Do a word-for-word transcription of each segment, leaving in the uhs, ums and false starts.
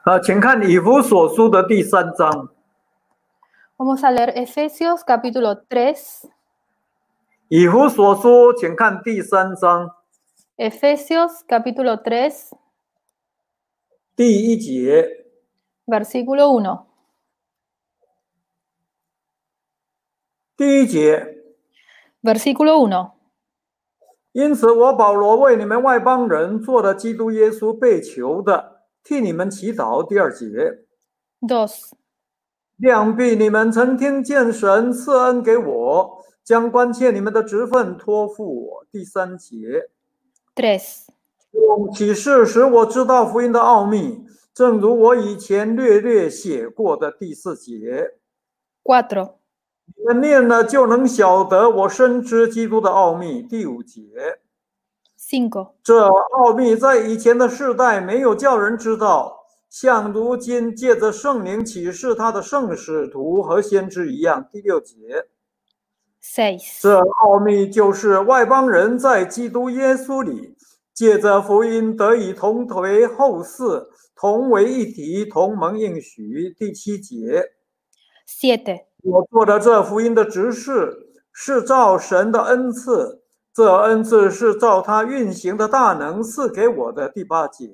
啊，请看以弗所书的第三章。 Vamos a leer Efesios capítulo tres. 以弗所书，请看第三章 Efesios capítulo tres, 第一节。 versículo uno. 第一节， Versículo uno. 因此我保罗为你们外邦人做了基督耶稣被囚的，替你们祈祷。第二节， dos. 量必你们曾听见神赐恩给我，将关切你们的职分托付我。第三节， tres. 用启示使我知道福音的奥秘，正如我以前略略写过的。第四节， cuatro. 你们念了就能晓得我深知基督的奥秘。第五节， cinco. 这奥秘在以前的世代没有叫人知道，像如今借着圣灵启示他的圣使徒和先知一样。第六节， seis. 这奥秘就是外邦人在基督耶稣里借着福音得以同为后嗣，同为一体，同蒙应许。第七节， siete. 我做的这福音的执事是照神的恩赐，这恩赐是照他运行的大能赐给我的。第八节，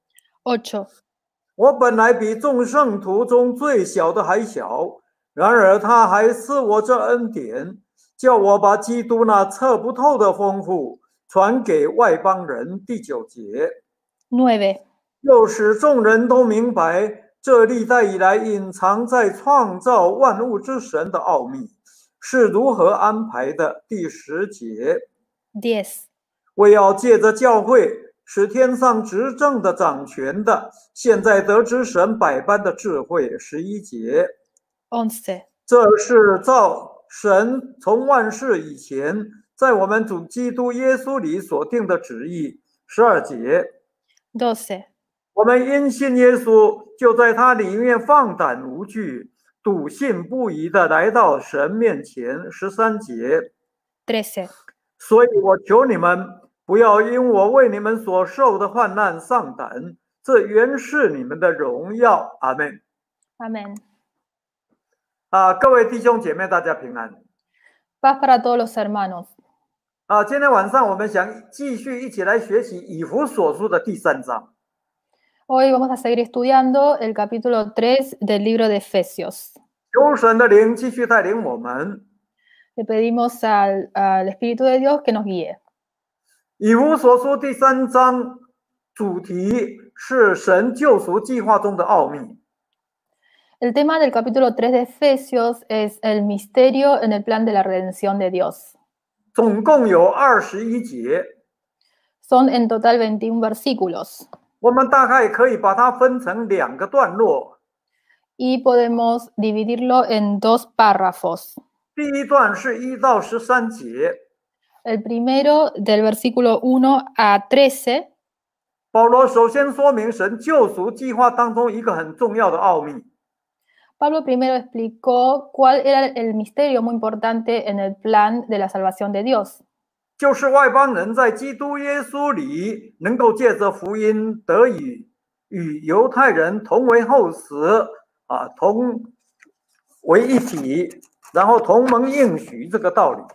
ocho. 我本来比众圣徒中最小的还小，然而他还赐我这恩典，叫我把基督那测不透的丰富传给外邦人。第九节， nueve. 又使众人都明白这历代以来隐藏在创造万物之神的奥秘是如何安排的。第十节， diez. 为要借着教会使天上执政的掌权的现在得知神百般的智慧。十一节， once. 这是照神从万事以前在我们主基督耶稣里所定的旨意。十二节， doce. 我们因信耶稣，就在他里面放胆无惧，笃信不疑的来到神面前。十三节， trece. 所以我求你们不要因我为你们所受的患难丧胆，这原是你们的荣耀。阿们。 Amén. 啊，各位弟兄姐妹，大家平安。 Paz para todos los hermanos. 啊，今天晚上我们想继续一起来学习以弗所书的第三章。 Hoy vamos a seguir estudiando el capítulo tres del libro de Efesios. 求神的灵继续带领我们。 Le pedimos al, al Espíritu de Dios que nos guíe. 以弗所书第三章主题是神救赎计划中的奥秘。 El tema del capítulo tres de Efesios es el misterio en el plan de la redención de Dios. 总共有二十一节， Son en total veintiún versículos. 我们大概可以把它分成两个段落。 Y podemos dividirlo en dos párrafos. 第一段是一到十三节， El primero del versículo uno a trece. 保罗首先说明神救赎计划当中一个很重要的奥秘。 Pablo primero explicó cuál era el misterio muy importante en el plan de la salvación de Dios. 就是外邦人在基督耶稣里能够借着福音得以与犹太人同为后嗣，啊，同为一体，然后同蒙应许这个道理。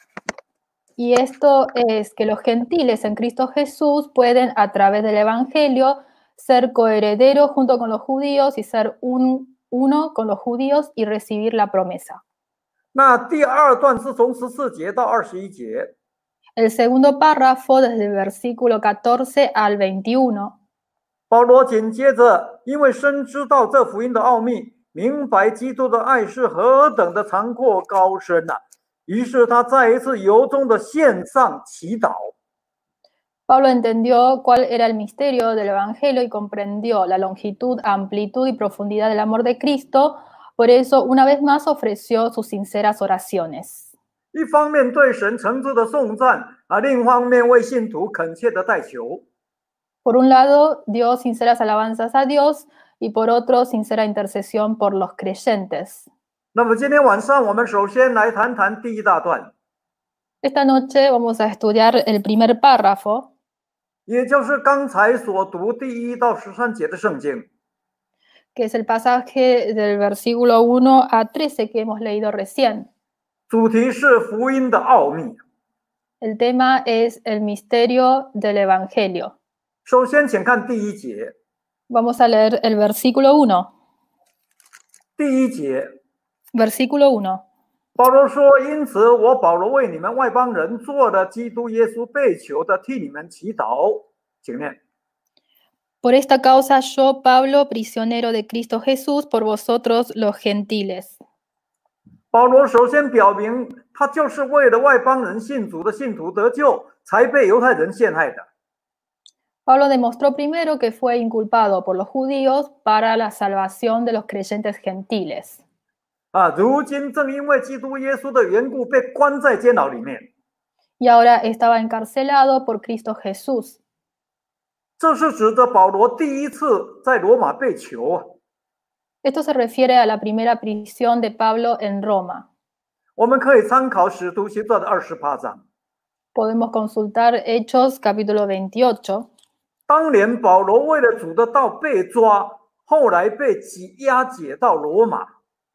Y esto es que los gentiles en Cristo Jesús pueden a través del Evangelio ser coherederos junto con los judíos y ser un, uno con los judíos y recibir la promesa. 那第二段是从十四节到二十一节。 El segundo párrafo, desde el versículo catorce al veintiuno. 保罗紧接着，因为深知道这福音的奥秘，明白基督的爱是何等的长阔高深啊，于是他再一次由衷的献上祈祷。 Pablo entendió cuál era el misterio del Evangelio y comprendió la longitud, amplitud y profundidad del amor de Cristo. Por eso, una vez más, ofreció sus sinceras oraciones. 一方面对神诚挚的颂赞啊，另一方面为信徒恳切的代求。 Por un lado, dio sinceras alabanzas a Dios y por otro, sincera intercesión por los creyentes. 那么今天晚上我们首先来谈谈第一大段， Esta noche vamos a estudiar el primer párrafo, 也就是刚才所读第一到十三节的圣经。 que es el pasaje del versículo uno a trece que hemos leído recién. 主题是福音的奥秘。 El tema es el misterio del Evangelio. 首先，请看第一节。 Vamos a leer el versículo uno. 第一节， Versículo uno. 保罗说：“因此，我保罗为你们外邦人做了基督耶稣被囚的，替你们祈祷。”请念。 Por esta causa yo, Pablo, prisionero de Cristo Jesús, por vosotros los gentiles. 保罗首先表明，他就是为了外邦人信主的信徒得救，才被犹太人陷害的。 Pablo demostró primero que fue inculpado por los judíos para la salvación de los creyentes gentiles. 啊，如今正因为基督耶稣的缘故，被关在监牢里面。 Y ahora estaba encarcelado por Cristo Jesús. 这是指着保罗第一次在罗马被囚啊。 Esto se refiere a la primera prisión de Pablo en Roma. 我们可以参考《使徒行传》的二十八章。 Podemos consultar Hechos capítulo veintiocho. 当年保罗为了主的道被抓，后来被挤押解到罗马。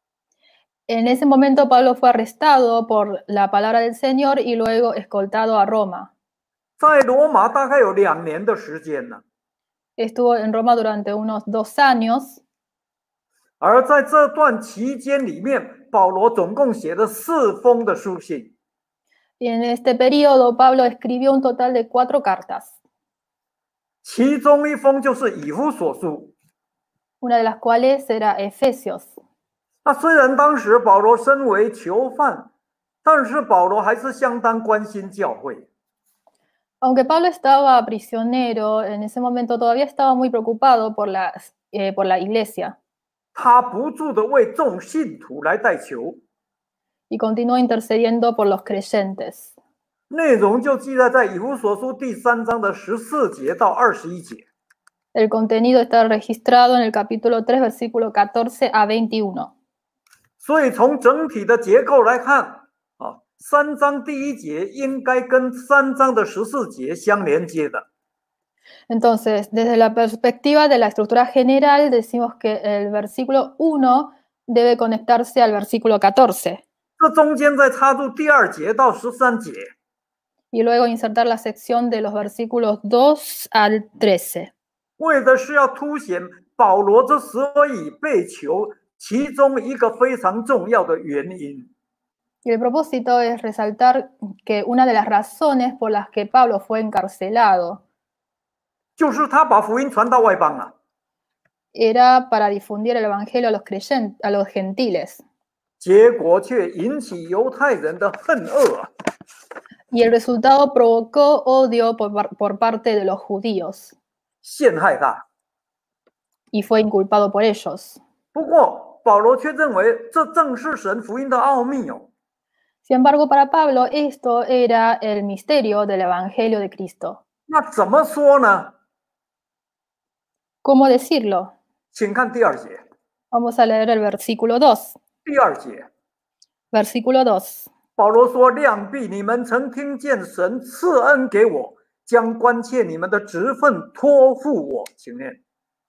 En ese momento Pablo fue arrestado por la palabra del Señor y luego escoltado a Roma. 在罗马大概有两年的时间呢。 Estuvo en Roma durante unos dos años. 而在这段期间里面，保罗总共写了四封的书信。 Y en este periodo Pablo escribió un total de cuatro cartas. 其中一封就是以弗所书。 Una de las cuales era Efesios. 那虽然当时保罗身为囚犯，但是保罗还是相当关心教会。 Aunque Pablo estaba prisionero, en ese momento todavía estaba muy preocupado por la, eh, por la iglesia. 他不住的为众信徒来代求。 Y continuó intercediendo por los creyentes. 内容就记载在以弗所书第三章的十四节到二十一节。 El contenido está registrado en el capítulo tres, versículo catorce a veintiuno. 所以从整体的结构来看，啊，三章第一节应该跟三章的十四节相连接的。 Entonces, desde la perspectiva de la estructura general, decimos que el versículo uno debe conectarse al versículo catorce. 这中间再插入第二节到十三节。 Y luego insertar la sección de los versículos dos al trece. 为的是要凸显保罗之所以被囚，其中一个非常重要的原因。 Y el propósito es resaltar que una de las razones por las que Pablo fue encarcelado 就是他把福音传到外邦了。 era para difundir el evangelio a los creyentes, a los gentiles. 结果却引起犹太人的恨恶啊！ Y el resultado provocó odio por, por parte de los judíos. 陷害他。 Y fue inculpado por ellos. 不过保罗却认为这正是神福音的奥秘哦。 Sin embargo, para Pablo, esto era el misterio del evangelio de Cristo. 那怎么说呢？ ¿Cómo decirlo? 请看第二节。 Vamos a leer el versículo dos. 第二节， Versículo dos. 保罗说：“量必你们曾听见神赐恩给我，将关切你们的职分托付我。”请念。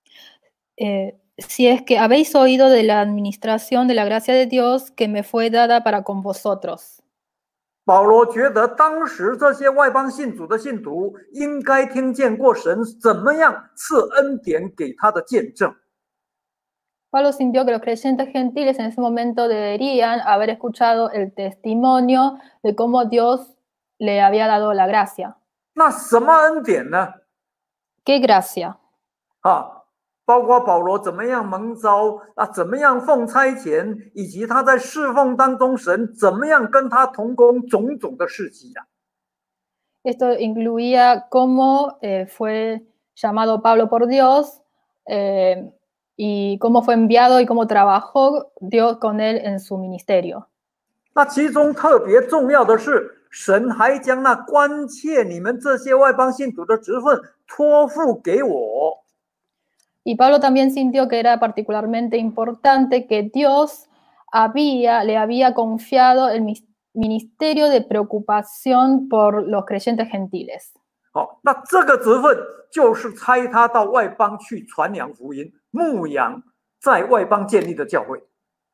Eh, si es que habéis oído de la administración de la gracia de Dios que me fue dada para con vosotros. 保罗觉得当时这些外邦信主的信徒应该听见过神怎么样赐恩典给他的见证。 Pablo sintió que los creyentes gentiles en ese momento deberían haber escuchado el testimonio de cómo Dios le había dado la gracia. 那什么恩典呢？ ¿Qué gracia? 啊，包括保罗怎么样蒙召啊，怎么样奉差遣，以及他在侍奉当中神怎么样跟他同工种种的事迹啊。 Esto incluía cómo eh, fue llamado Pablo por Dios, eh, y cómo fue enviado y cómo trabajó Dios con él en su ministerio. 那其中特别重要的是，神还将那关切你们这些外邦信徒的职分托付给我。 Y Pablo también sintió que era particularmente importante que Dios había, le había confiado el ministerio de preocupación por los creyentes gentiles. 好，那这个职分就是差他到外邦去传扬福音、牧养在外邦建立的教会。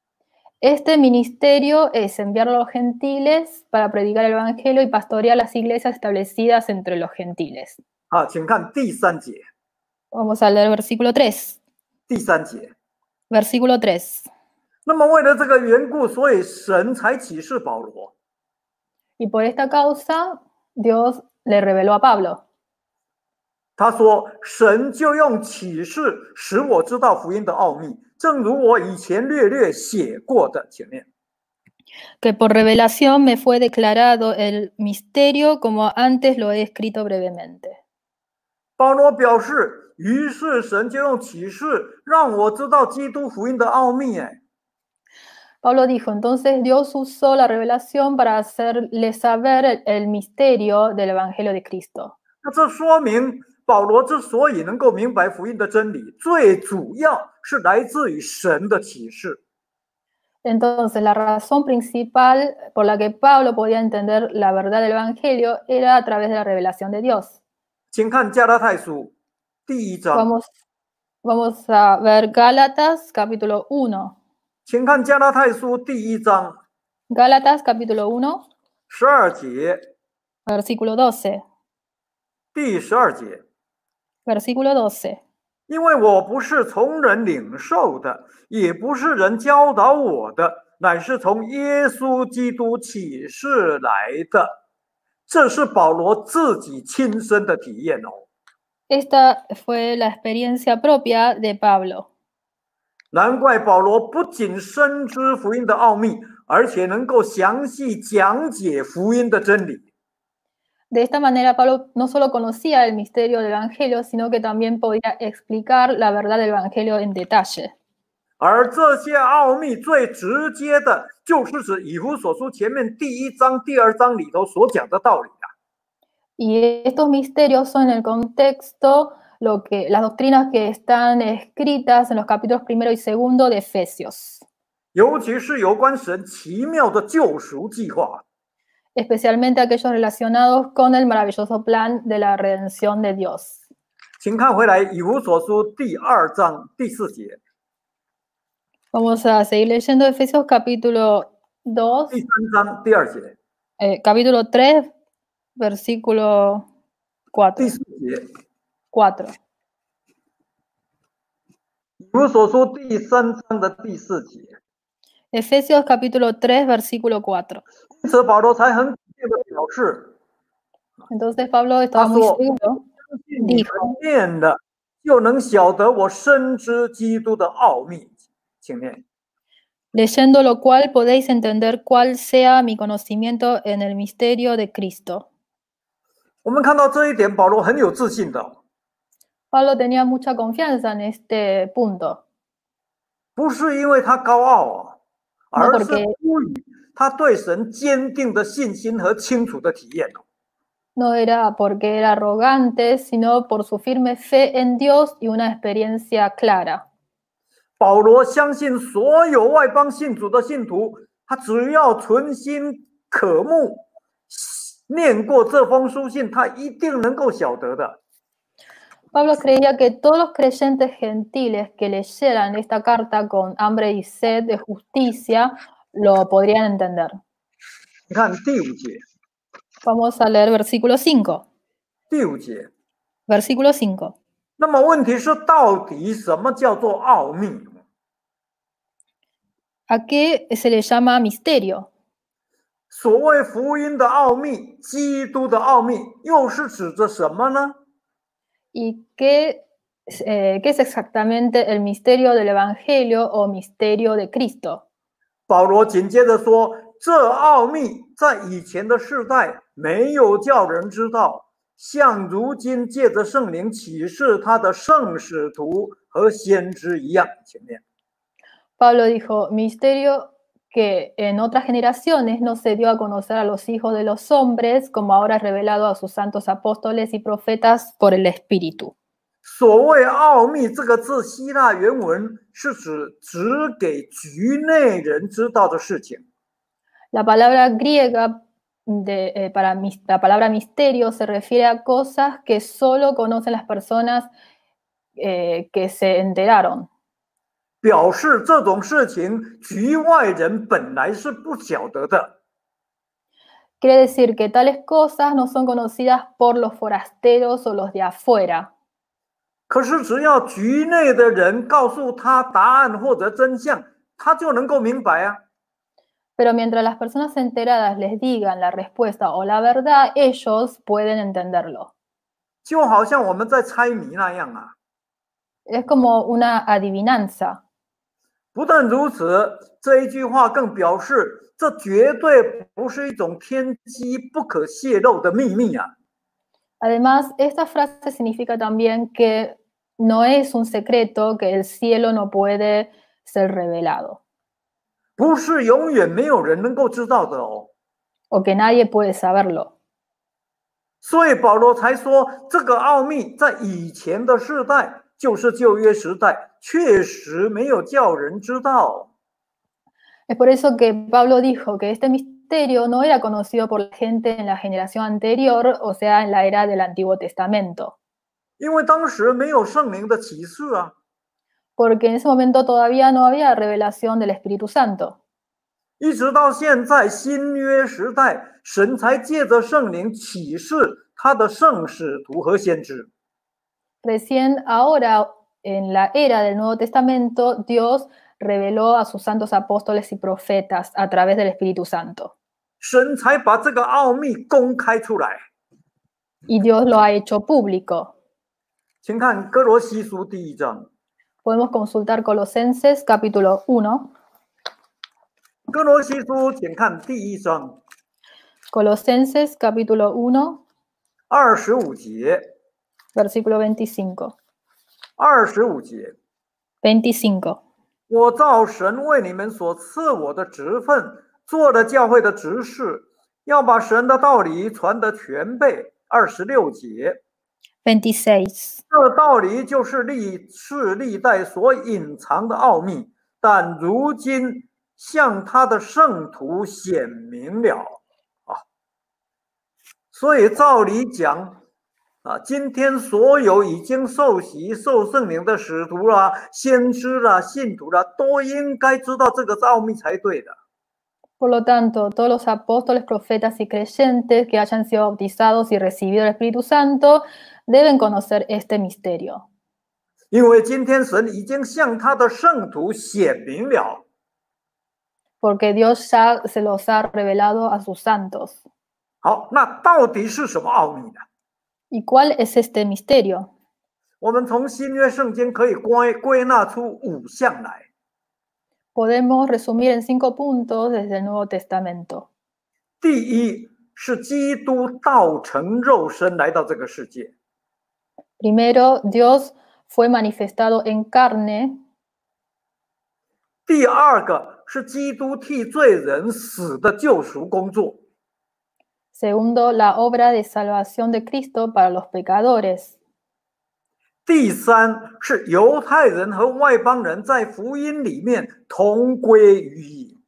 Este ministerio es enviar a los gentiles para predicar el evangelio y pastorear las iglesias establecidas entre los gentiles. 啊，请看第三节， Vamos a leer versículo tres. 第三节。 Versículo tres. 那么为了这个缘故，所以神才启示保罗。 Y por esta causa, Dios le reveló a Pablo. 他说：“神就用启示使我知道福音的奥秘，正如我以前略略写过的前面。 Que por revelación me fue declarado el misterio como antes lo he escrito brevemente. ” 保罗表示，于是神就用启示让我知道基督福音的奥秘。哎， Pablo dijo, entonces Dios usó la revelación para hacerle saber el, el misterio del Evangelio de Cristo. 那这说明保罗之所以能够明白福音的真理，最主要是来自于神的启示。 Entonces, la razón principal por la que Pablo podía entender la verdad del Evangelio era a través de la revelación de Dios. 请看加拉太书第一章， Vamos, vamos a ver Gálatas capítulo uno. 请看加拉太书第一章 Gálatas capítulo uno, 十二节， versículo doce. 第十二节。 Versículo doce. 因为我不是从人领受的，也不是人教导我的，乃是从耶稣基督启示来的。这是保罗自己亲身的体验哦。 Esta fue la experiencia propia de Pablo. 难怪保罗不仅深知福音的奥秘，而且能够详细讲解福音的真理。 De esta manera, Pablo no solo conocía el misterio del Evangelio, sino que también podía explicar la verdad del Evangelio en detalle. 而这些奥秘最直接的，就是指以弗所书前面第一章、第二章里头所讲的道理啊。 Y estos misterios son en el contexto lo que, las doctrinas que están escritas en los capítulos primero y segundo de Efesios. 尤其是有关神奇妙的救赎计划。 Especialmente aquellos relacionados con el maravilloso plan de la redención de Dios. 请看回来以弗所书第二章第四节， Vamos a seguir leyendo Efesios capítulo dos, 第三章第二节， eh, capítulo tres, versículo 第 cuatro. 四节。 cuatro. 以弗所书第三章的第四节， Efesios capítulo tres, versículo cuatro. 因此保罗才很肯定的表示， Entonces Pablo estaba Ah, muy so- seguro. 你们念的就能晓得我深知基督的奥秘。请念， Leyendo lo cual podéis entender cuál sea mi conocimiento en el misterio de Cristo. 我们看到这一点，保罗很有自信的， Pablo tenía mucha confianza en este punto, 不是因为他高傲啊，而是 porque- 出于他对神坚定的信心和清楚的体验。 no era porque era arrogante, sino por su firme fe en Dios y una experiencia clara. 保罗相信所有外邦信主的信徒，他只要存心渴慕，念过这封书信，他一定能够晓得的。 Pablo creía que todos los creyentes gentiles que leyeran esta carta con hambre y sed de justicia lo podrían entender. 你看第五节， Vamos a leer versículo cinco. 第五节。 Versículo cinco. 那么问题是，到底什么叫做奥秘？ ¿A qué se le llama misterio? 所谓福音的奥秘，基督的奥秘，又是指着什么呢？ ¿Y qué, eh, qué es exactamente el misterio del Evangelio o misterio de Cristo? 保罗紧接着说，这奥秘在以前的世代没有叫人知道，像如今借着圣灵启示他的圣使徒和先知一样。前面 Pablo dijo, misterio que en otras generaciones no se dio a conocer a los hijos de los hombres, como ahora es revelado a sus santos apóstoles y profetas por el Espíritu. 所谓奥秘这个字，希腊原文是指只给局内人知道的事情。 La palabra griega de, eh, para mis- la palabra misterio se refiere a cosas que solo conocen las personas eh, que se enteraron. 表示这种事情局外人本来是不晓得的。 Quiere decir que tales cosas no son conocidas por los forasteros o los de afuera. 可是只要局内的人告诉他答案或者真相，他就能够明白啊。 Pero mientras las personas enteradas les digan la respuesta o la verdad, ellos pueden entenderlo. 就好像我们在猜谜那样啊。 Es como una adivinanza. 不但如此，这一句话更表示，这绝对不是一种天机不可泄露的秘密啊。 Además, esta frase significa también que no es un secreto que el cielo no puede ser revelado. 不是永远没有人能够知道的哦。 O que nadie puede saberlo. 所以保罗才说，这个奥秘在以前的世代，就是旧约时代，确实没有叫人知道。 Es por eso que Pablo dijo que este misterio no era conocido por la gente en la generación anterior, o sea, en la era del Antiguo Testamento. 因为当时没有圣灵的启示啊。 Porque en ese momento todavía no había revelación del Espíritu Santo. 一直到现在新约时代，神才借着圣灵启示他的圣使徒和先知。 Recién ahora, en la era del Nuevo Testamento, Dios reveló a sus santos apóstoles y profetas a través del Espíritu Santo. 神才把这个奥秘公开出来。 Y Dios lo ha hecho público. 请看哥罗西书第一章。 Podemos consultar Colosenses capítulo uno. 哥罗西书，请看第一章。 Colosenses capítulo uno. 二十五节。 Versículo veinticinco. 二十五节。 veinticinco. 我照神为你们所赐我的职分，做了教会的执事，要把神的道理传得全备。二十六节。 veintiséis. 这道理就是历世历代所隐藏的奥秘，但如今向他的圣徒显明了啊。所以照理讲啊，今天所有已经受洗、受圣灵的使徒啦、先知啦、信徒啦，都应该知道这个奥秘才对的。 Por lo tanto, todos los apóstoles, profetas y creyentes que hayan sido bautizados y recibido el Espíritu Santo deben conocer este misterio. 因为今天神已经向他的圣徒显明了。 Porque Dios ya se los ha revelado a sus santos. 好，那到底是什么奥秘呢？ ¿Y cuál es este misterio? 我们从新约圣经可以归归纳出五项来。 Podemos resumir en cinco puntos desde el Nuevo Testamento. 第一是基督道成肉身来到这个世界。 Primero, Dios fue manifestado en carne. 第二个是基督替罪人死的救赎工作。 Segundo, la obra de salvación de Cristo para los pecadores. 第三是犹太人和外邦人在福音里面同归于一。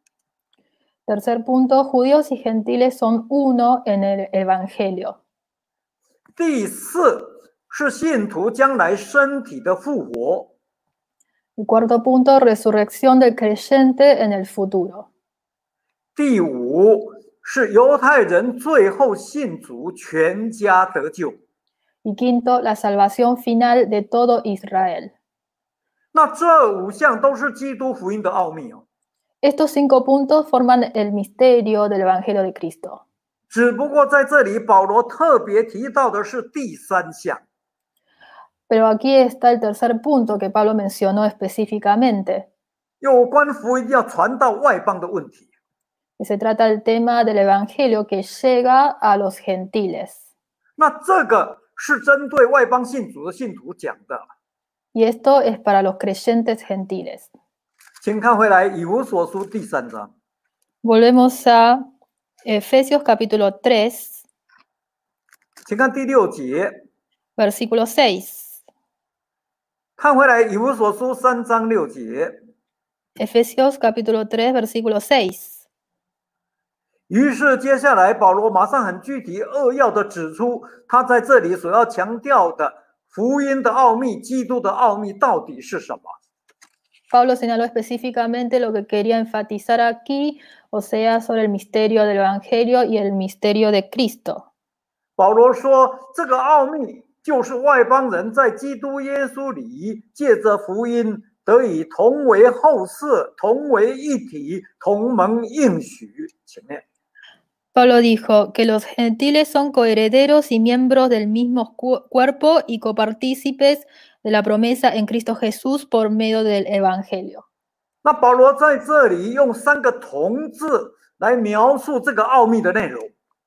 Tercer punto, judíos y gentiles son uno en el Evangelio. 第四是信徒将来身体的复活。 Y cuarto punto, resurrección del creyente en el futuro. 第五是犹太人最后信主，全家得救。 Y quinto, la salvación final de todo Israel. 那这五项都是基督福音的奥秘哦。 Estos cinco puntos forman el misterio del Evangelio de Cristo. 只不过在这里，保罗特别提到的是第三项。 Pero aquí está el tercer punto que Pablo mencionó específicamente. 有关福音要传到外邦的问题。 Que se trata del tema del Evangelio que llega a los gentiles. 那这个是针对外邦信主的信徒讲的。 Y esto es para los creyentes gentiles. 请看回来以弗所书第三章。 Volvemos a Efesios capítulo tres. 请看第六节。 Versículo seis. 看回来以弗所书三章六节。 Efesios capítulo tres, versículo seis. 于是接下来保罗马上很具体扼要的指出，他在这里所要强调的福音的奥秘，基督的奥秘到底是什么。 Pablo señaló específicamente lo que quería enfatizar aquí, o sea, sobre el misterio del Evangelio y el misterio de Cristo. 保罗说，这个奥秘就是外邦人在基督耶稣里借着福音得以同为后嗣，同为一体，同蒙应许。请念。 Pablo dijo que los gentiles son coherederos y miembros del mismo cu- cuerpo y copartícipes de la promesa en Cristo Jesús por medio del Evangelio. 那保罗在这里用三个同字来描述这个奥秘的内容。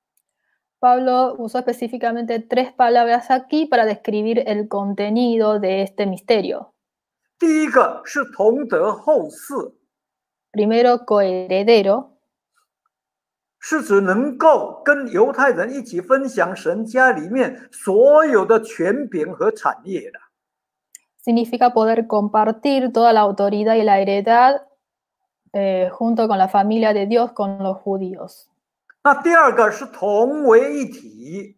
Pablo usó específicamente tres palabras aquí para describir el contenido de este misterio. 第一个是同得后嗣， Primero, coheredero, 是指能够跟犹太人一起分享神家里面所有的权柄和产业的。 significa poder compartir toda la autoridad y la heredad eh, junto con la familia de Dios, con los judíos. 那第二个是同为一体，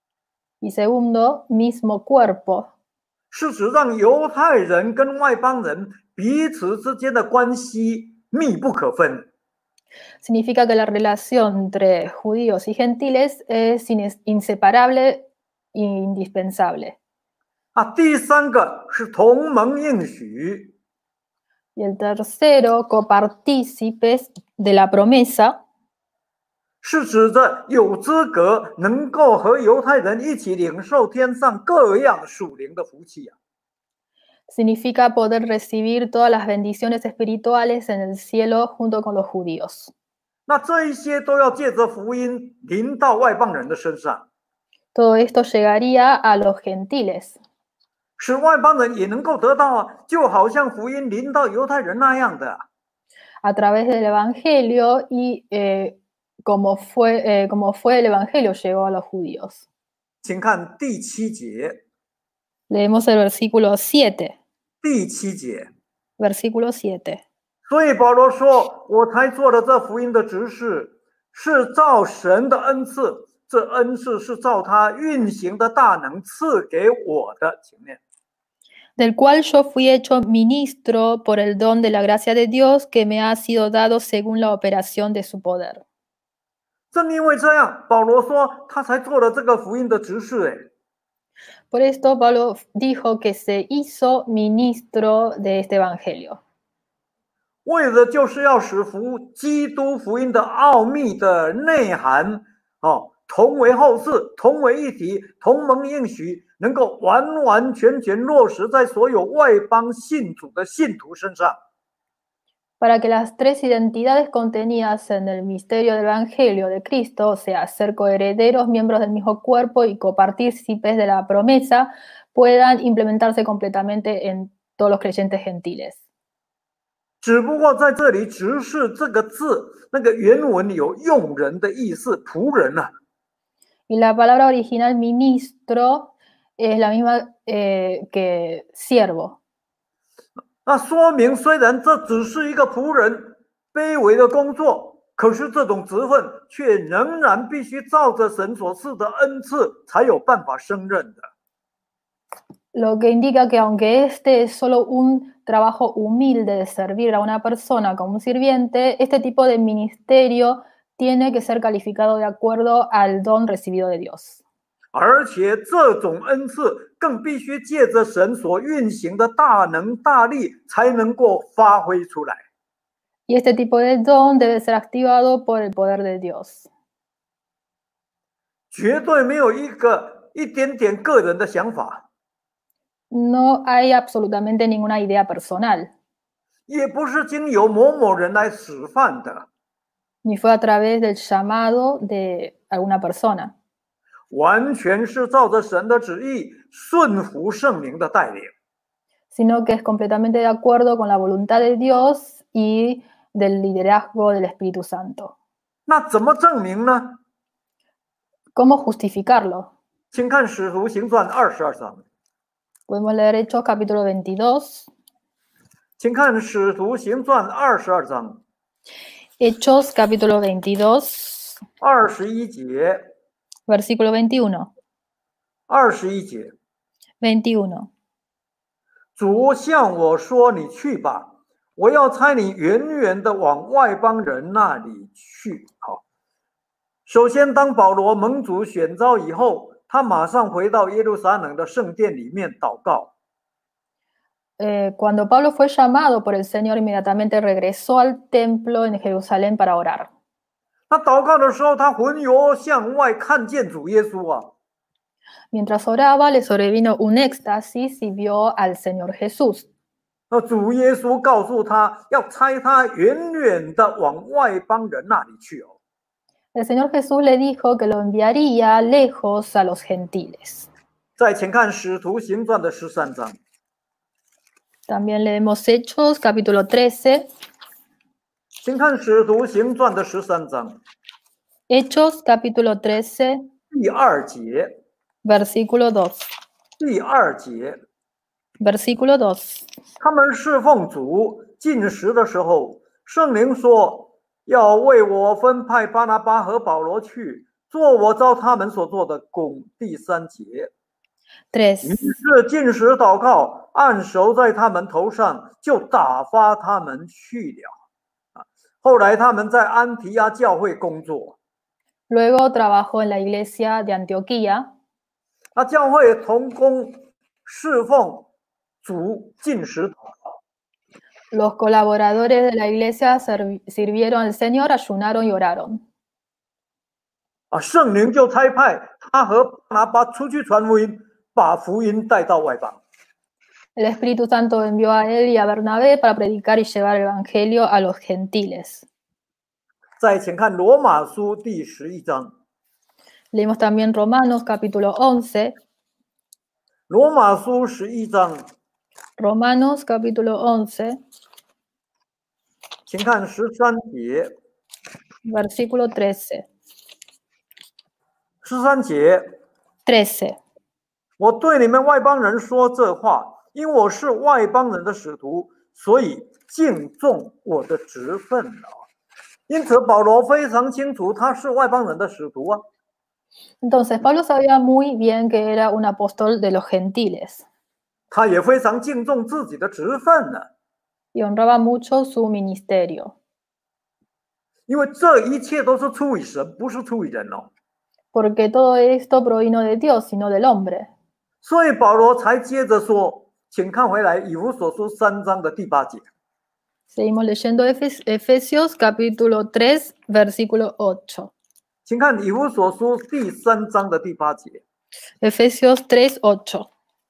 Y segundo, mismo cuerpo, 是指让犹太人跟外邦人彼此之间的关系密不可分。 significa que la relación entre judíos y gentiles es ines- inseparable e indispensable. 啊，第三个是同盟应许， Y el tercero, copartícipes de la promesa, 是指着有资格能够和犹太人一起领受天上各样属灵的福气啊。 significa poder recibir todas las bendiciones espirituales en el cielo junto con los judíos. 那这一些都要借着福音临到外邦人的身上， Todo esto llegaría a los gentiles, 使外邦人也能够得到啊，就好像福音临到犹太人那样的。 a través del Evangelio y eh, como, fue, eh, como fue el Evangelio llegó a los judíos. 请看第七节， Leemos el versículo siete. 第七节。 Versículo siete. 所以保罗说：“我才做了这福音的执事，是照神的恩赐，这恩赐是照他运行的大能赐给我的。”请念。 Del cual yo fui hecho ministro por el don de la gracia de Dios que me ha sido dado según la operación de su poder. 正因为这样，保罗说他才做了这个福音的执事。哎， Por esto Pablo dijo que se hizo ministro de este evangelio, 为的就是要使福基督福音的奥秘的内涵，哦，同为后嗣，同为一体，同盟应许，能够完完全全落实在所有外邦信主的信徒身上。 para que las tres identidades contenidas en el misterio del evangelio de Cristo, o sea, ser coherederos, miembros del mismo cuerpo y copartícipes de la promesa, puedan implementarse completamente en todos los creyentes gentiles. 只不过在这里“执事”这个字，那个原文有用人的意思，仆人啊。 Y la palabra original ministro es la misma eh, que siervo. 那说明，虽然这只是一个仆人卑微的工作，可是这种职分却仍然必须照着神所赐的恩赐，才有办法胜任的。 Lo que indica que aunque este es solo un trabajo humilde de servir a una persona como un sirviente, este tipo de ministerio tiene que ser calificado de acuerdo al don recibido de Dios. 而且这种恩赐更必须借着神所运行的大能大力，才能够发挥出来。 Y este tipo de don debe ser activado por el poder de Dios. 绝对没有一个一点点个人的想法， No hay absolutamente ninguna idea personal, 也不是经由某某人来使唤的， ni fue a través del llamado de alguna persona, 完全是照着神的旨意，顺服圣灵的带领。 sino que es completamente de acuerdo con la voluntad de Dios y del liderazgo del Espíritu Santo. 那怎么证明呢？ ¿Cómo justificarlo? 请看《使徒行传》二十二章， Podemos leer Hechos capítulo veintidós. 请看《使徒行传》二十二章 Hechos capítulo veintidós, 二十一节， versículo veintiuno. 二十一节， veintiuno. 主向我说：“你去吧， 我要差你远远的往外邦人那里去。好，首先，当保罗蒙主选召以后，他马上回到耶路撒冷的圣殿里面祷告。 Eh, cuando Pablo fue llamado por el Señor, inmediatamente regresó al templo en Jerusalén para orar. 他祷告的时候，他魂游向外看见主耶稣啊。 Mientras oraba, le sobrevino un éxtasis y vio al Señor Jesús. 那主耶稣告诉他，要差他远远的往外邦人那里去哦。 El Señor Jesús le dijo que lo enviaría lejos a los gentiles. 再请看《使徒行传》的十三章。 También leemos Hechos, capítulo trece. 请看《使徒行传》的十三章。 Hechos, capítulo trece. 第二节。 Versículo dos. 第二节。 Versículo dos. 他们侍奉主进食的时候，圣灵说要为我分派巴拿巴和保罗去，做我照他们所做的工。第三节。 tres. 于是进食祷告，按手在他们头上，就打发他们去了。后来他们在安提阿教会工作。 Luego trabajó en la iglesia de Antioquía. 那教会同工侍奉主进食祷告。 Los colaboradores de la iglesia sirvieron al Señor, ayunaron y oraron. 啊，圣灵就差派他和巴拿巴出去传福音，把福音带到外邦。 El Espíritu Santo envió a él y a Bernabé para predicar y llevar el evangelio a los gentiles. 再请看罗马书第十一章。 Leímos también Romanos capítulo once. 罗马书十一章。 Romanos capítulo once. 请看十三节。 Versículo trece. 十三节。 trece. 我对你们外邦人说这话，因我是外邦人的使徒，所以敬重我的职分了。因此，保罗非常清楚他是外邦人的使徒啊。 Entonces, Pablo sabía muy bien que era un apóstol de los gentiles. 他也非常敬重自己的职分呢。 Y honraba mucho su ministerio. 因为这一切都是出于神，不是出于人哦。 Porque todo esto provino de Dios y no del hombre. 所以保罗才接着说，请看回来以弗所书三章的第八节。 Seguimos leyendo Efesios capítulo tres, versículo ocho. 请看以弗所书第三章的第八节。 Efesios tres, ocho.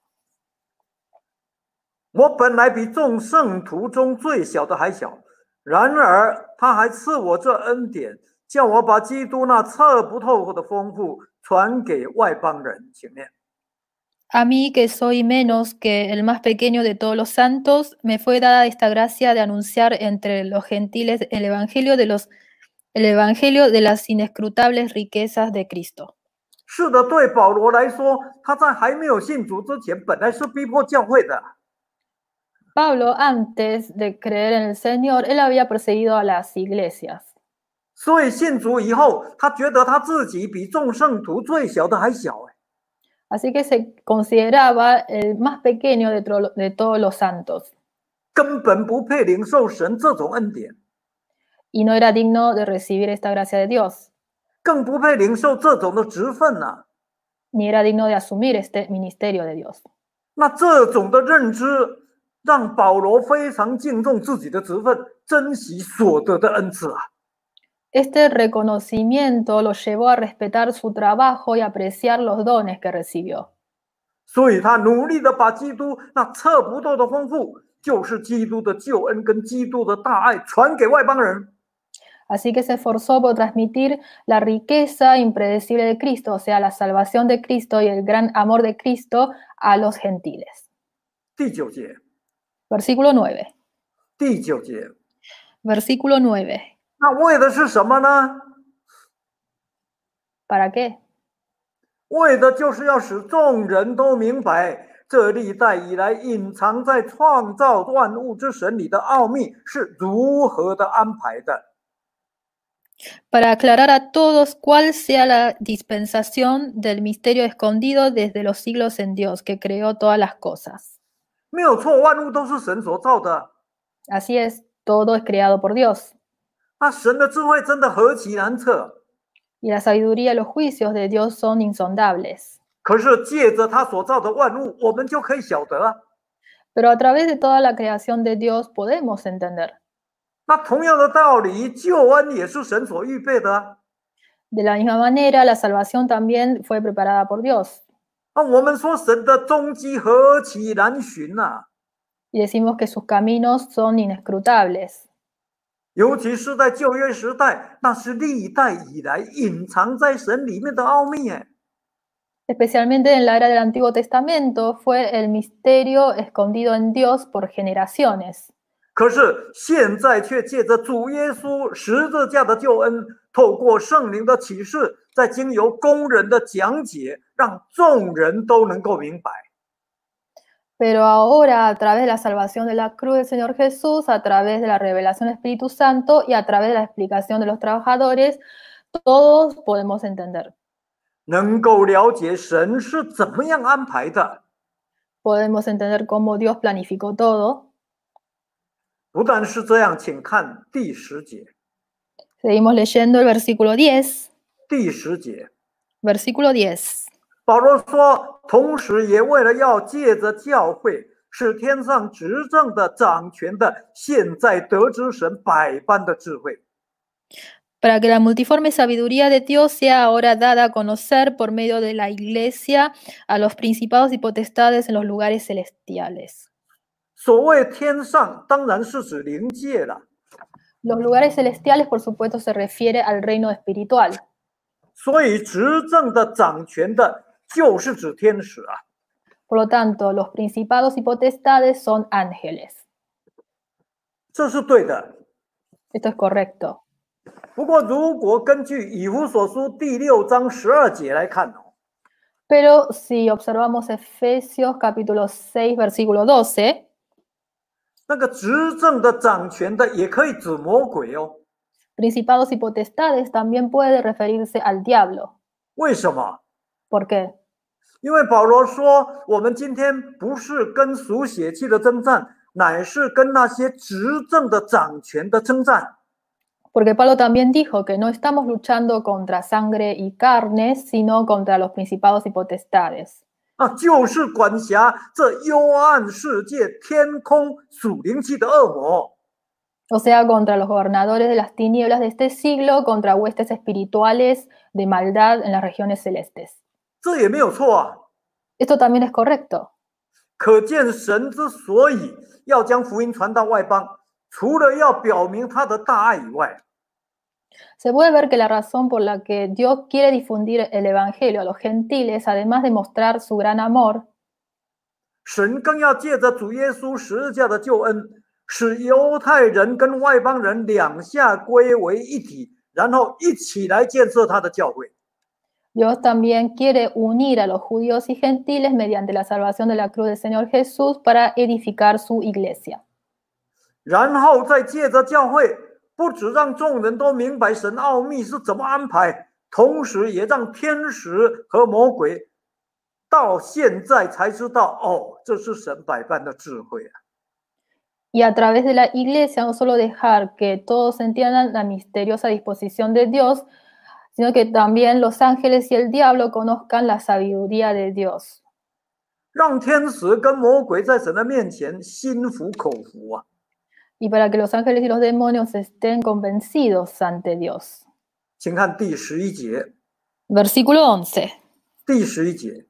我本来比众圣徒中最小的还小，然而他还赐我这恩典，叫我把基督那测不透的丰富传给外邦人。请念。 A mí, que soy menos que el más pequeño de todos los santos, me fue dada esta gracia de anunciar entre los gentiles el evangelio de los, el evangelio de las inescrutables riquezas de Cristo. 是的，对保罗来说，他在还没有信主之前，本来是逼迫教会的。 Pablo, antes de creer en el Señor, él había perseguido a las iglesias. 所以信主以后，他觉得他自己比众圣徒最小的还小。 Así que se consideraba el más pequeño de, de todos los santos. 根本不配领受神这种恩典。 Y no era digno de recibir esta gracia de Dios. 更不配领受这种的职分啊。 Ni era digno de asumir este ministerio de Dios. 那这种的认知，让保罗非常敬重自己的职分，珍惜所得的恩赐啊。 Este reconocimiento lo llevó a respetar su trabajo y apreciar los dones que recibió. 所以他努力的把基督那测不透的丰富，就是基督的救恩跟基督的大爱传给外邦人。 Así que se esforzó por transmitir la riqueza impredecible de Cristo, o sea, la salvación de Cristo y el gran amor de Cristo a los gentiles. 第九节。 Versículo nueve. 第九节。 Versículo nueve. 那为的是什么呢？ ¿Para qué? 为的就是要使众人都明白，这历代以来隐藏在创造万物之神里的奥秘是如何的安排的。 Para aclarar a todos cuál sea la dispensación del misterio escondido desde los siglos en Dios, que creó todas las cosas. 没有错，万物都是神所造的。 Así es, todo es creado por Dios. 那神的智慧真的何其难测！ Y la sabiduría y los juicios de Dios son insondables. 可是借着他所造的万物，我们就可以晓得啊。 Pero a través de toda la creación de Dios podemos entender. 那同样的道理，救恩也是神所预备的啊。 De la misma manera, la salvación también fue preparada por Dios. 啊，我们说神的踪迹何其难寻呐、啊！ Y decimos que sus caminos son inescrutables. 尤其是在旧约时代，那是历代以来隐藏在神里面的奥秘哎。 Especialmente en la era del Antiguo Testamento, fue el misterio escondido en Dios por generaciones. 可是现在却借着主耶稣十字架的救恩，透过圣灵的启示，再经由工人的讲解，让众人都能够明白。 Pero ahora, a través de la salvación de la cruz del Señor Jesús, a través de la revelación del Espíritu Santo y a través de la explicación de los trabajadores, todos podemos entender. 能够了解神是怎么样安排的。 Podemos entender cómo Dios planificó todo. 不但是这样，请看第十节。 Seguimos leyendo el versículo diez. 第十节， Versículo diez. 保罗说，同时也为了要借着教会，使天上执政的、掌权的，现在得知神百般的智慧。 Para que la multiforme sabiduría de Dios sea ahora dada a conocer por medio de la Iglesia a los principados y potestades en los lugares celestiales. 所谓天上，当然是指灵界了。 Los lugares celestiales, por supuesto, se refiere al reino espiritual. 所以执政的、掌权的，就是指天使啊。 Por lo tanto, los principados y potestades son ángeles. 这是对的。 Esto es correcto. 不过，如果根据以弗所书第六章十二节来看哦， Pero si observamos Efesios capítulo seis, versículo doce, 那个执政的、掌权的也可以指魔鬼哦。 principados y potestades también puede referirse al diablo. 为什么？ ¿Por qué? 因为保罗说，我们今天不是跟属血气的征战，乃是跟那些执政的、掌权的征战。 Porque Pablo también dijo que no estamos luchando contra sangre y carne, sino contra los principados y potestades. 啊，就是管辖这幽暗世界、天空属灵气的恶魔。 O sea, contra los gobernadores de las tinieblas de este siglo, contra huestes espirituales de maldad en las regiones celestes. 这也没有错啊。 Esto también es correcto. 可见神之所以要将福音传到外邦，除了要表明他的大爱以外， Se puede ver que la razón por la que Dios quiere difundir el evangelio a los gentiles, además de mostrar su gran amor, 神更要借着主耶稣十字架的救恩，使犹太人跟外邦人两下归为一体，然后一起来建设他的教会。 Dios también quiere unir a los judíos y gentiles mediante la salvación de la cruz del Señor Jesús para edificar su iglesia. 然后再借着教会，不只让众人都明白神奥秘是怎么安排，同时也让天使和魔鬼到现在才知道，哦，这是神百般的智慧啊！ Y a través de la iglesia no solo dejar que todos entiendan la misteriosa disposición de Dios, sino que también los ángeles y el diablo conozcan la sabiduría de Dios. 让天使跟魔鬼在神的面前心服口服啊！ Y para que los ángeles y los demonios estén convencidos ante Dios. 请看第十一节。 Versículo once. 第十一节，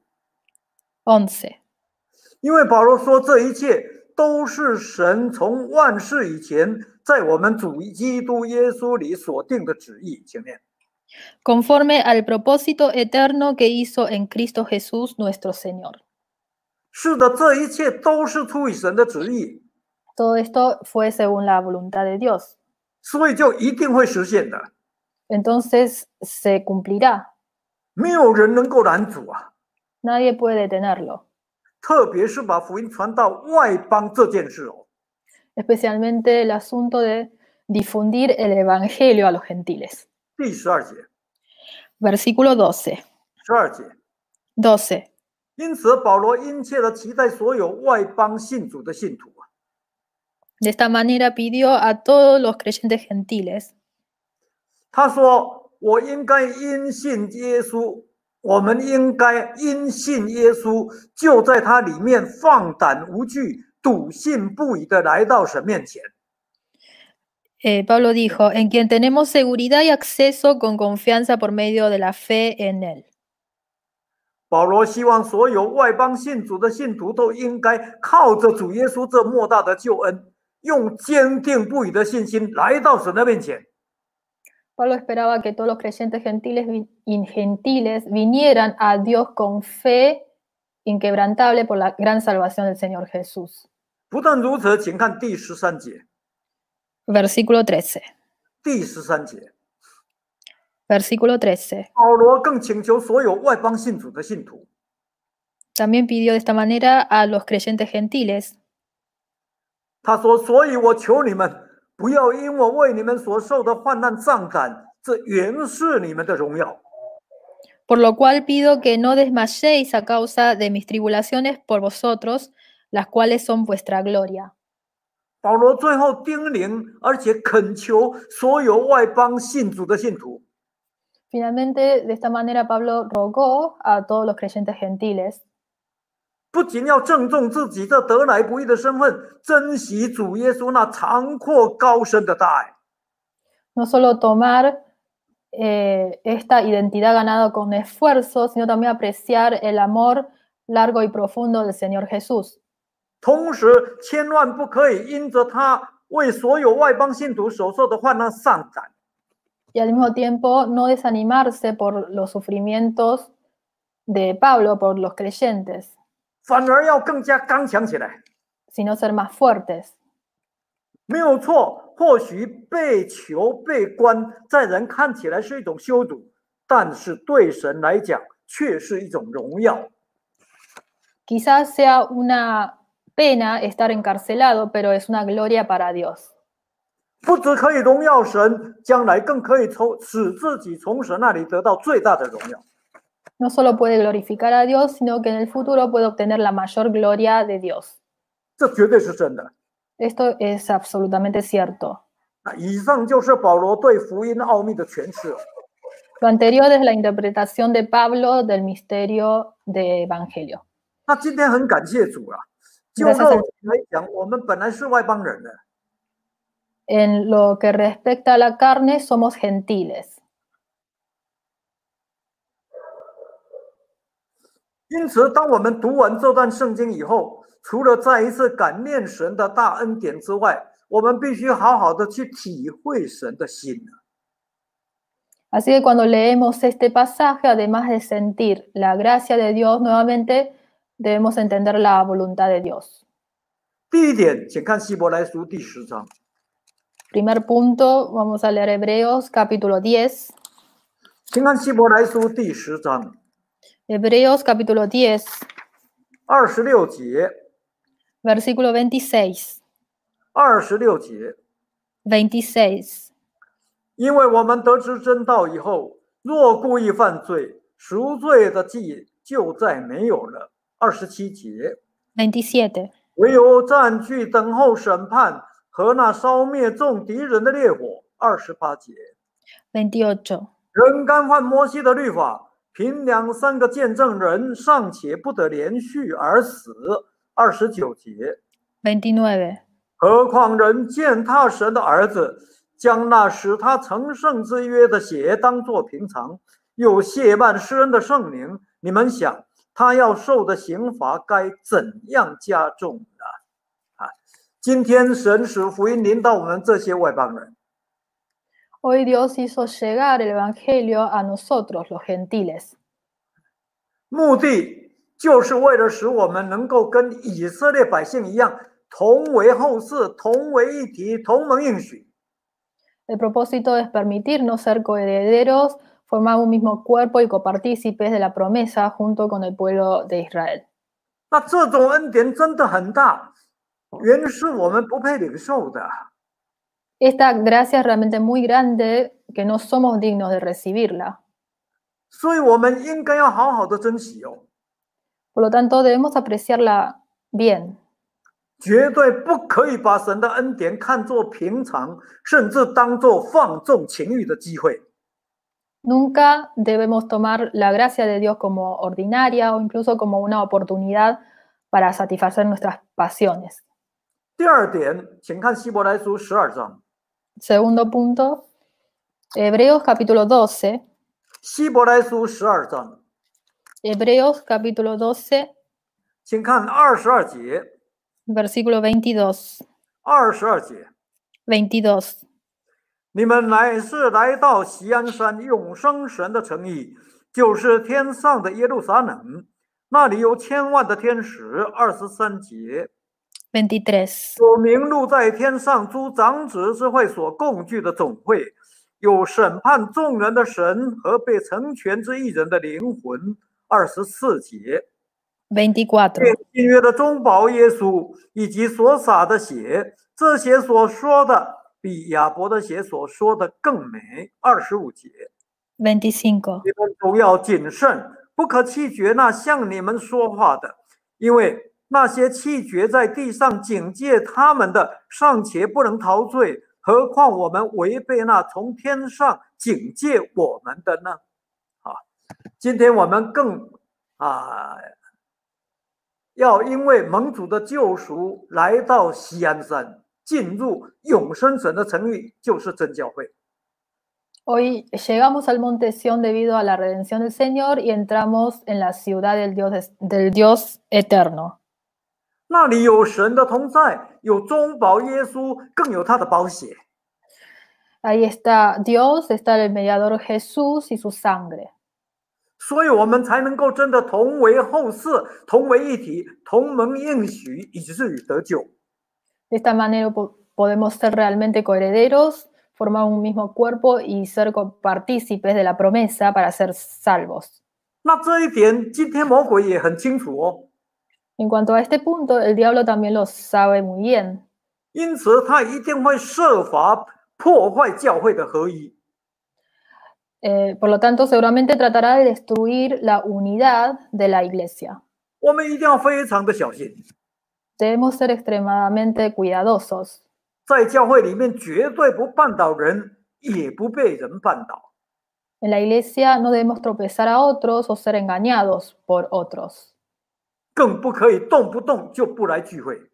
once. 因为保罗说，这一切都是神从万世以前在我们主基督耶稣里所定的旨意。请念。 Conforme al propósito eterno que hizo en Cristo Jesús nuestro Señor. 是的，这一切都是出于神的旨意， Todo esto fue según la voluntad de Dios. 所以就一定会实现的。 Entonces se cumplirá. 没有人能够拦阻啊！ Nadie puede detenerlo. 特别是把福音传到外邦这件事哦， Especialmente el asunto de difundir el evangelio a los gentiles. 第十二节， Versículo doce. 十二节。 doce. 因此，保罗殷切的期待所有外邦信主的信徒啊， De esta manera pidió a todos los creyentes gentiles. 他说：“我应该因信耶稣，我们应该因信耶稣，就在他里面放胆无惧、笃信不疑的来到神面前。” Eh, Pablo dijo, en quien tenemos seguridad y acceso con confianza por medio de la fe en él. 保罗希望所有外邦信主的信徒都应该靠着主耶稣这莫大的救恩，用坚定不移的信心来到神的面前。 Pablo esperaba que todos los creyentes gentiles y gentiles vinieran a Dios con fe inquebrantable por la gran salvación del Señor Jesús. 不但如此，请看第十三节。 Versículo trece. 第十三节。 Versículo trece. 保罗更请求所有外邦信主的信徒。 También pidió de esta manera a los creyentes gentiles. 他说：“所以我求你们，不要因我为你们所受的患难丧胆，这原是你们的荣耀。” Por lo cual pido que no desmayéis a causa de mis tribulaciones por vosotros, las cuales son vuestra gloria. 保罗最后叮咛，而且恳求所有外邦信主的信徒。 Finalmente, de esta manera, Pablo rogó a todos los creyentes gentiles 不仅要郑重自己这得来不易的身份，珍惜主耶稣那长阔高深的大爱。 no solo tomar eh, esta identidad ganada con esfuerzo, sino también apreciar el amor largo y profundo del Señor Jesús. 同时，千万不可以因着他为所有外邦信徒所受的患难丧胆。 Y al mismo tiempo no desanimarse por los sufrimientos de Pablo, por los creyentes, 反而要更加刚强起来。 sino ser más fuertes. 没有错，或许被囚被关，在人看起来是一种羞辱，但是对神来讲却是一种荣耀。 Quizás sea una pena estar encarcelado, pero es una gloria para Dios. 不只可以荣耀神，将来更可以从使自己从神那里得到最大的荣耀。 No solo puede glorificar a Dios, sino que en el futuro puede obtener la mayor gloria de Dios. 这绝对是真的。 Esto es absolutamente cierto. 那以上就是保罗对福音奥秘的诠释。 Lo anterior es la interpretación de Pablo del misterio de Evangelio. 那今天很感谢主啊，就肉体来讲，我们本来是外邦人的。 En lo que respecta a la carne, somos gentiles. 因此，当我们读完这段圣经以后，除了再一次感念神的大恩典之外，我们必须好好的去体会神的心。 Así que cuando leemos este pasaje, además de sentir la gracia de Dios, nuevamente debemos entender la voluntad de Dios. 第一点，请看希伯来书第十章。 Primer punto, vamos a leer Hebreos capítulo diez. 请看希伯来书第十章 Hebreos capítulo diez, 二十六节， versículo veintiséis. 二十六节， veintiséis. 因为我们得知真道以后，若故意犯罪，赎罪的祭就再没有了。二十七节， veintisiete. 唯有占据等候审判和那烧灭众敌人的烈火。二十八节， veintiocho. 人干犯摩西的律法，凭两三个见证人尚且不得连续而死。二十九节， veintinueve. 何况人践踏神的儿子，将那使他成圣之约的血当作平常，又亵慢施恩的圣灵，你们想他要受的刑罚该怎样加重呢？啊，今天神使福音临到我们这些外邦人。 Hoy Dios hizo llegar el Evangelio a nosotros, los gentiles. 目的就是为了使我们能够跟以色列百姓一样，同为后嗣，同为一体，同蒙应许。 El propósito es permitirnos ser coherederos, formar un mismo cuerpo y copartícipes de la promesa junto con el pueblo de Israel. 那这种恩典真的很大，原是我们不配领受的。 Esta gracia es realmente muy grande que no somos dignos de recibirla. 所以我们应该要好好的珍惜哦。 Por lo tanto, debemos apreciarla bien. 绝对不可以把神的恩典看作平常，甚至当作放纵情欲的机会。 Nunca debemos tomar la gracia de Dios como ordinaria o incluso como una oportunidad para satisfacer nuestras pasiones. 第二点，请看希伯来书十二章。 Segundo punto, Hebreos capítulo doce. 希伯来书十二章， Hebreos capítulo doce, 请看二十二节。 versículo veintidós. 二十二节， veintidós. 你们乃是来到锡安山永生神的城邑，就是天上的耶路撒冷，那里有千万的天使。二十三节， veintitrés. 有名录在天上诸长子之会所共聚的总会，有审判众人的神和被成全之一人的灵魂。二十四节， veinticuatro. 新约的中保耶稣以及所洒的血，这些所说的比亚伯的血所说的更美。二十五节， veinticinco. 你们都要谨慎，不可弃绝那向你们说话的，因为那些弃绝在地上警戒他们的，尚且不能逃罪，何况我们违背那从天上警戒我们的呢？啊，今天我们更啊，要因为蒙主的救赎，来到锡安山，进入永生神的城邑，就是真教会。 Hoy llegamos al monte Sión debido a la redención del Señor y entramos en la ciudad del Dios, del Dios eterno. 那里有神的同在，有中保耶稣，更有他的宝血。 Ahí está Dios, está el mediador Jesús y su sangre. 所以我们才能够真的同为后嗣，同为一体，同蒙应许，以至于得救。 De esta manera po- podemos ser realmente coherederos, formar un mismo cuerpo y ser partícipes de la promesa para ser salvos. 那这一点，今天魔鬼也很清楚哦。 En cuanto a este punto, el diablo también lo sabe muy bien. 因此，他一定会设法破坏教会的合一。 Eh, por lo tanto, seguramente tratará de destruir la unidad de la iglesia. 我们一定要非常的小心， Debemos ser extremadamente cuidadosos. 在教会里面绝对不绊倒人，也不被人绊倒。 En la iglesia no debemos tropezar a otros o ser engañados por otros. 更不可以动不动就不来聚会。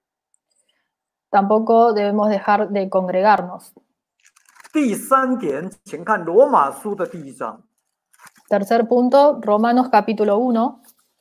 Tampoco debemos dejar de congregarnos. 第三点，请看罗马书的第一章。 Tercer punto, Romanos capítulo uno.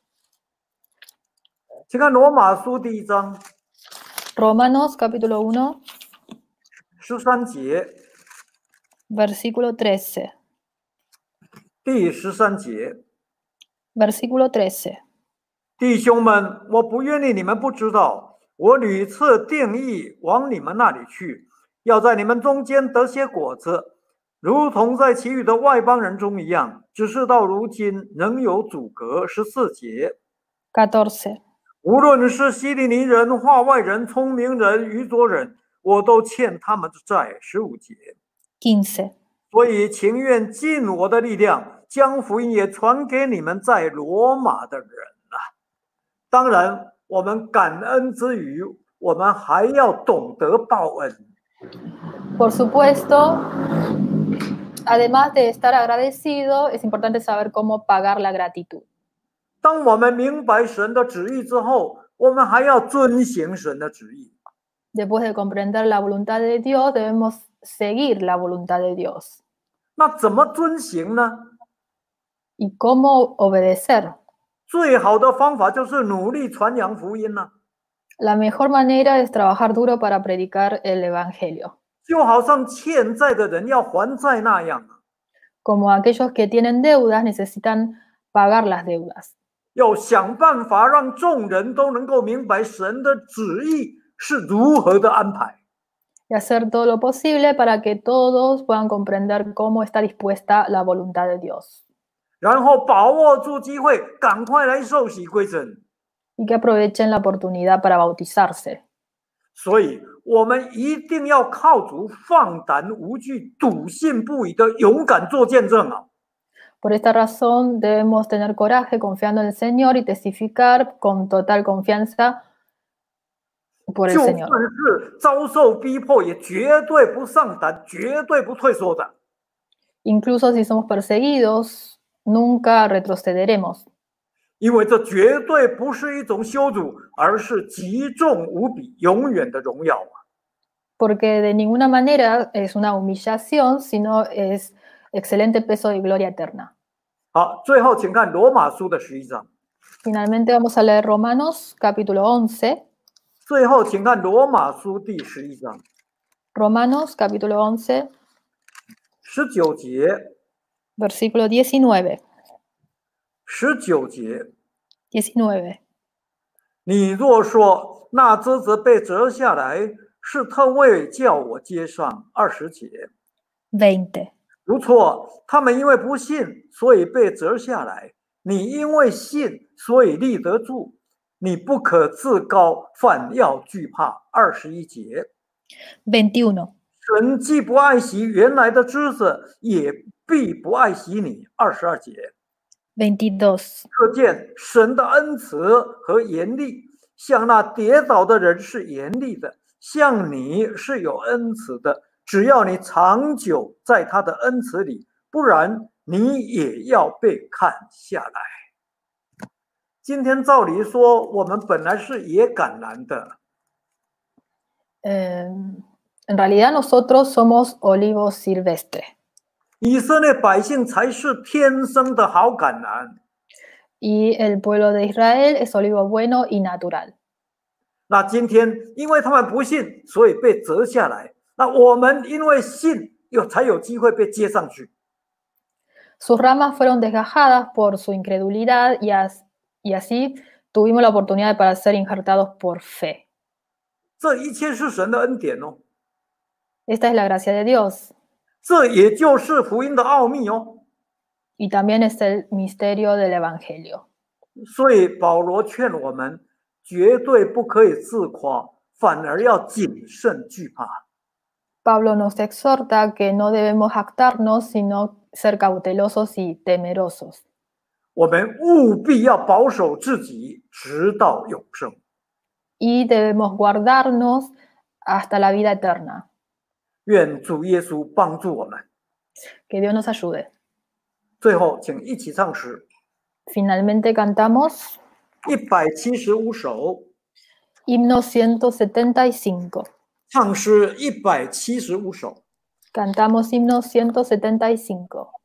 请看罗马书第一章 Romanos capítulo uno, 十三节， versículo trece. 第十三节， Versículo trece. 弟兄们，我不愿意你们不知道，我屡次定义往你们那里去，要在你们中间得些果子，如同在其余的外邦人中一样。只是到如今仍有阻隔。十四节， catorce. 无论是希利尼人、化外人、聪明人、愚拙人，我都欠他们的债。十五节， quince. 所以情愿尽我的力量，将福音也传给你们在罗马的人啊。当然，我们感恩之余，我们还要懂得报恩。 Por supuesto, además de estar agradecido, es importante saber cómo pagar la gratitud. 当我们明白神的旨意之后，我们还要遵行神的旨意。 Después de comprender la voluntad de Dios, debemos seguir la voluntad de Dios. 那怎么遵行呢？ ¿Y cómo obedecer? 最好的方法就是努力传扬福音呢、啊。 La mejor manera es trabajar duro para predicar el evangelio. 就好像欠债的人要还债那样啊。 Como aquellos que tienen deudas necesitan pagar las deudas. 要想办法让众人都能够明白神的旨意是如何的安排。 Y hacer todo lo posible para que todos puedan comprender cómo está dispuesta la voluntad de Dios. 然后把握住机会，赶快来受洗归真。 Y que aprovechen la oportunidad para bautizarse. 所以，我们一定要靠主放胆无惧、笃信不疑的勇敢做见证啊！ Por esta razón debemos tener coraje confiando en el Señor y testificar con total confianza por el 就 Señor. 算是遭受逼迫，也绝对不上胆，绝对不退缩的。 Incluso si somos perseguidos, nunca retrocederemos, 因为这绝对不是一种羞辱，而是极重无比、永远的荣耀啊！ porque de ninguna manera es una humillación, sino es excelente peso y gloria eterna. 好，最后请看罗马书的十一章。 Finalmente vamos a leer Romanos capítulo once. 最后请看罗马书第十一章 Romanos capítulo once, 十九节， versículo diecinueve. 十九节， diecinueve. 你若说那枝子被折下来，是特为叫我接上。二十节， veinte. 不错，他们因为不信，所以被折下来；你因为信，所以立得住。你不可自高，反要惧怕。二十一节， veintiuno. 神既不爱惜原来的枝子，也必不爱惜你。二十二节。 veintidós. 可见神的恩慈和严厉，像那跌倒的人是严厉的，像你是有恩慈的。只要你长久在他的恩慈里，不然你也要被看下来。今天照理说，我们本来是野橄榄的， Eh, en realidad nosotros somos olivos silvestres 以色列百姓才是天生的好橄榄。 y el pueblo de Israel es olivo bueno y natural. 那今天因为他们不信，所以被折下来。那我们因为信，有才有机会被接上去。 Sus ramas fueron desgajadas por su incredulidad y, as, y así tuvimos la oportunidad para ser injertados por fe. 这一切是神的恩典哦， Esta es la gracia de Dios 这也就是福音的奥秘哦。 y también es el misterio del Evangelio. 所以保罗劝我们，绝对不可以自夸，反而要谨慎惧怕。 Pablo nos exhorta que no debemos jactarnos, sino ser cautelosos y temerosos. 我们务必要保守自己，直到永生。 Y debemos guardarnos hasta la vida eterna. 愿主耶稣帮助我们。 Que Dios nos ayude. 最后，请一起唱诗 Finalmente cantamos 一百七十五首， himno ciento setenta y cinco. 唱诗一百七十五首。 Cantamos himno ciento setenta y cinco.